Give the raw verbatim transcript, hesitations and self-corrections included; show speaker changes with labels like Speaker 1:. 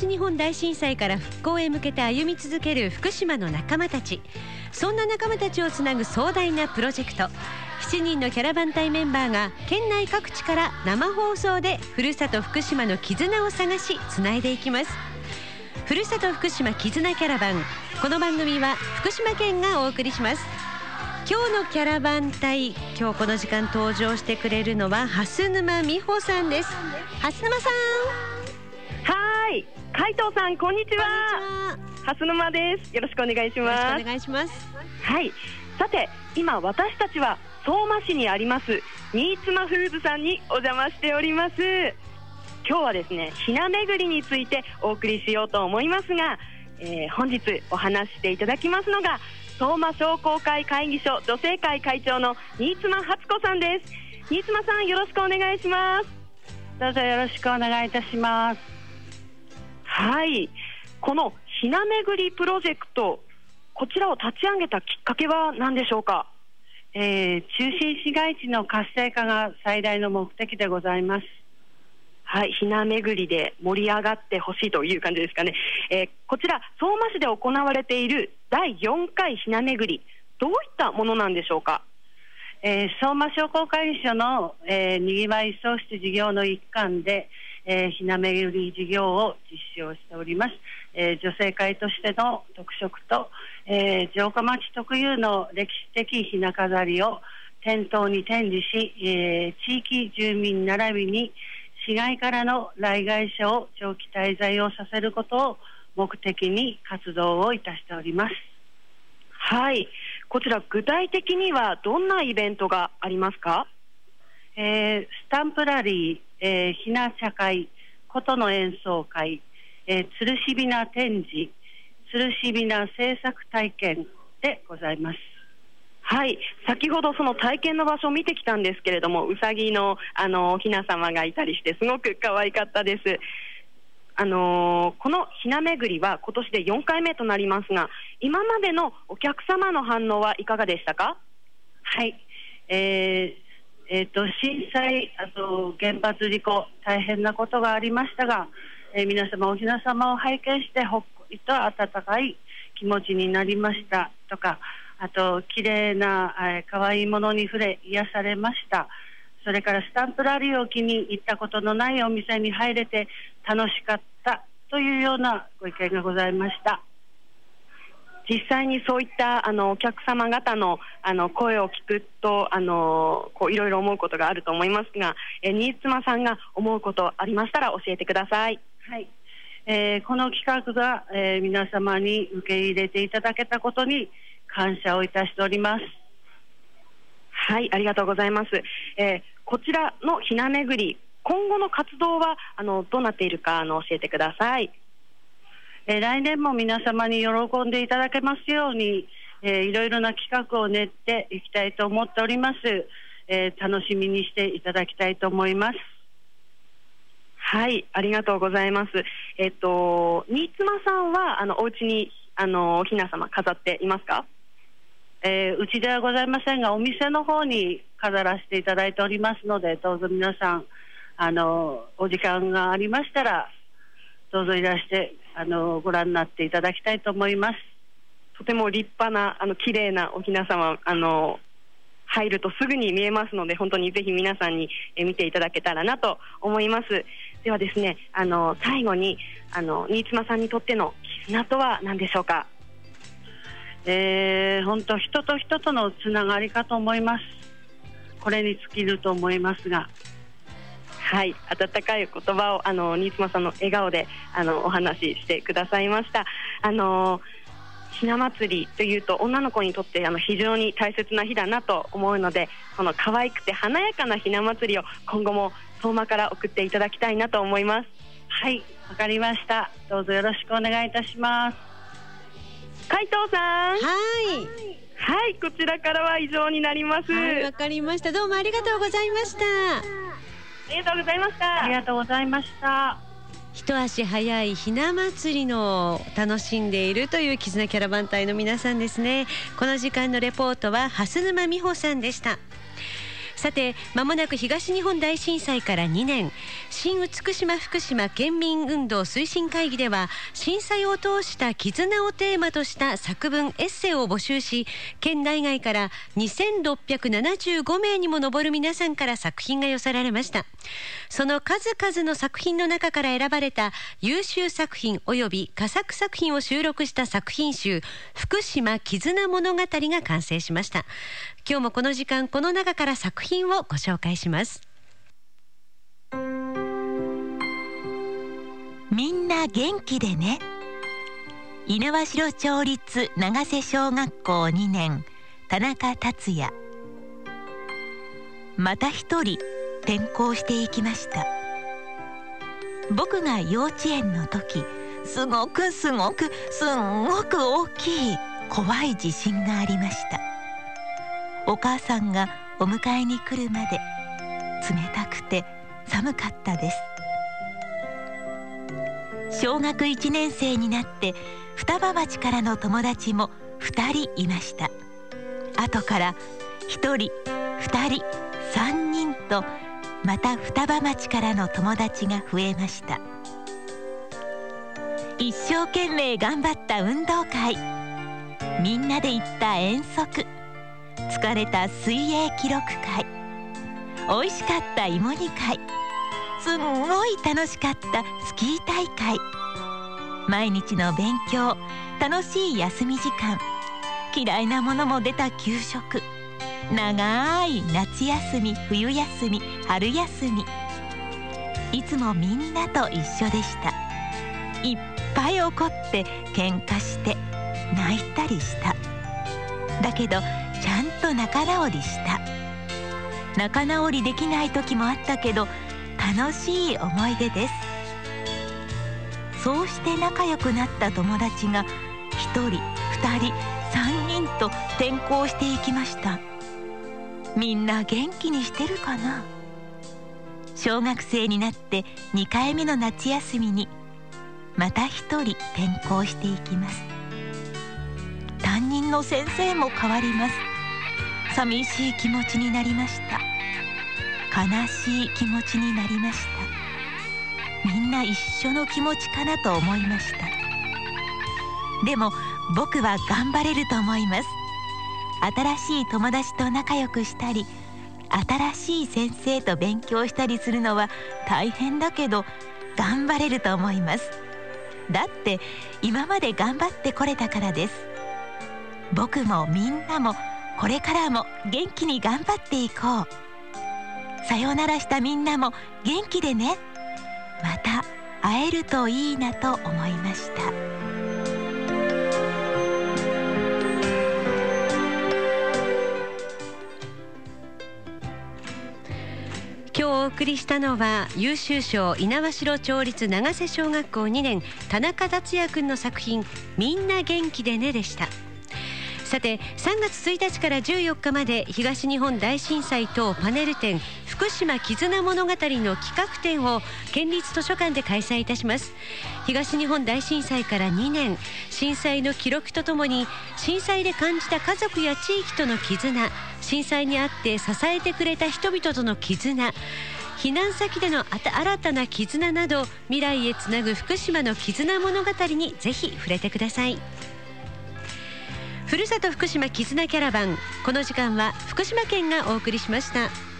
Speaker 1: 東日本大震災から復興へ向けて歩み続ける福島の仲間たち。そんな仲間たちをつなぐ壮大なプロジェクト。しちにんのキャラバン隊メンバーが県内各地から生放送でふるさと福島の絆を探しつないでいきます。ふるさと福島絆キャラバン。この番組は福島県がお送りします。今日のキャラバン隊、今日この時間登場してくれるのは蓮沼美穂さんです。蓮沼さん。
Speaker 2: はい、海藤さん、こんにちは。蓮沼です。よろしくお願いします。
Speaker 1: よろしくお願いします。
Speaker 2: はい、さて今私たちは相馬市にあります新妻フーズさんにお邪魔しております。今日はですね、ひな巡りについてお送りしようと思いますが、えー、本日お話ししていただきますのが相馬商工会会議所女性会会長の新妻初子さんです。新妻さん、よろしくお願いします。
Speaker 3: どうぞよろしくお願いいたします。
Speaker 2: はい、このひな巡りプロジェクト、こちらを立ち上げたきっかけは何でしょうか。
Speaker 3: えー、中心市街地の活性化が最大の目的でございます。
Speaker 2: はい、ひな巡りで盛り上がってほしいという感じですかね。えー、こちら相馬市で行われているだいよんかいひな巡り、どういったものなんでしょうか。
Speaker 3: えー、相馬商工会議所の、えー、にぎわい創出事業の一環で、えー、ひな巡り事業を実施をしております。えー、女性会としての特色と、えー、城下町特有の歴史的ひな飾りを店頭に展示し、えー、地域住民並びに市外からの来街者を長期滞在をさせることを目的に活動をいたしております。
Speaker 2: はい、こちら具体的にはどんなイベントがありますか。
Speaker 3: えー、スタンプラリー、えー、ひな茶会、琴の演奏会、えー、つるしびな展示、つるしびな制作体験でございます。
Speaker 2: はい、先ほどその体験の場所を見てきたんですけれども、うさぎのあのひな様がいたりしてすごく可愛かったです。あのー、このひな巡りは今年でよんかいめとなりますが、今までのお客様の反応はいかがでしたか。
Speaker 3: はい、えーえー、と震災、あと原発事故、大変なことがありましたが、えー、皆様おひな様を拝見してほっこりと温かい気持ちになりましたとか、あと綺麗な、えー、可愛いものに触れ癒されました。それからスタンプラリーを機に行ったことのないお店に入れて楽しかったというようなご意見がございました。
Speaker 2: 実際にそういったあのお客様方のあの声を聞くと、あのこういろいろ思うことがあると思いますが、え新妻さんが思うことありましたら教えてください。
Speaker 3: はい、えー、この企画が、えー、皆様に受け入れていただけたことに感謝をいたしております。
Speaker 2: はい、ありがとうございます。えー、こちらのひな巡り、今後の活動はあのどうなっているかあの教えてください。
Speaker 3: えー、来年も皆様に喜んでいただけますように、えー、いろいろな企画を練っていきたいと思っております。えー、楽しみにしていただきたいと思います。
Speaker 2: はい、ありがとうございます。えっと新妻さんはあのお家にあのおひな様飾っていますか。
Speaker 3: えー、うちではございませんが、お店の方に飾らせていただいておりますので、どうぞ皆さんあのお時間がありましたらどうぞいらしてあのご覧になっていただきたいと思います。
Speaker 2: とても立派なあの綺麗なおひな様、あの入るとすぐに見えますので、本当にぜひ皆さんにえ見ていただけたらなと思います。ではですね、あの最後にあの新妻さんにとっての絆とは何でしょうか。
Speaker 3: えー、本当人と人とのつながりかと思います。これに尽きると思いますが、
Speaker 2: はい、温かい言葉をあの新妻さんの笑顔であのお話ししてくださいました。あのひな祭りというと女の子にとってあの非常に大切な日だなと思うので、この可愛くて華やかなひな祭りを今後も相馬から送っていただきたいなと思います。
Speaker 3: はい、わかりました。どうぞよろしくお願いいたします。
Speaker 2: 海藤さん。
Speaker 1: はい
Speaker 2: はい、こちらからは以上になります。
Speaker 1: はい、わかりました。どうもありがとうございました。
Speaker 2: ありがとうございました。
Speaker 3: ありがとうございました。
Speaker 1: 一足早いひな祭りの楽しんでいるという絆キャラバン隊の皆さんですね。この時間のレポートは蓮沼美穂さんでした。 さて、まもなく東日本大震災からにねん、新美島福島県民運動推進会議では、震災を通した絆をテーマとした作文エッセイを募集し、県内外からにせんろっぴゃくななじゅうごめいにも上る皆さんから作品が寄せられました。その数々の作品の中から選ばれた優秀作品及び佳作作品を収録した作品集、福島絆物語が完成しました。今日もこの時間、この中から作品をご紹介します。
Speaker 4: みんな元気でね。猪苗代町立長瀬小学校にねん、田中達也。また一人転校していきました。僕が幼稚園の時、すごくすごくすんごく大きい怖い地震がありました。お母さんがお迎えに来るまで冷たくて寒かったです。小学いちねんせいになって双葉町からの友達もふたりいました。後からひとり、ふたり、さんにんとまた双葉町からの友達が増えました。一生懸命頑張った運動会、みんなで行った遠足、疲れた水泳記録会、美味しかった芋煮会、すんごい楽しかったスキー大会、毎日の勉強、楽しい休み時間、嫌いなものも出た給食、長い夏休み、冬休み、春休み、いつもみんなと一緒でした。いっぱい怒って喧嘩して泣いたりした。だけどちゃんと仲直りした。仲直りできない時もあったけど楽しい思い出です。そうして仲良くなった友達がひとり、ふたり、さんにんと転校していきました。みんな元気にしてるかな。小学生になってにかいめの夏休みにまた一人転校していきます。担任の先生も変わります。寂しい気持ちになりました。悲しい気持ちになりました。みんな一緒の気持ちかなと思いました。でも僕は頑張れると思います。新しい友達と仲良くしたり、新しい先生と勉強したりするのは大変だけど頑張れると思います。だって今まで頑張ってこれたからです。僕もみんなもこれからも元気に頑張っていこう。さよならしたみんなも元気でね。また会えるといいなと思いました。
Speaker 1: 今日お送りしたのは優秀賞猪苗代町立長瀬小学校にねん田中達也くんの作品みんな元気でねでした。さてさんがつついたちからじゅうよっかまで東日本大震災等パネル展福島絆物語の企画展を県立図書館で開催いたします。東日本大震災からにねん、震災の記録とともに震災で感じた家族や地域との絆、震災にあって支えてくれた人々との絆、避難先での新たな絆など未来へつなぐ福島の絆物語にぜひ触れてください。ふるさと福島絆キャラバン、この時間は福島県がお送りしました。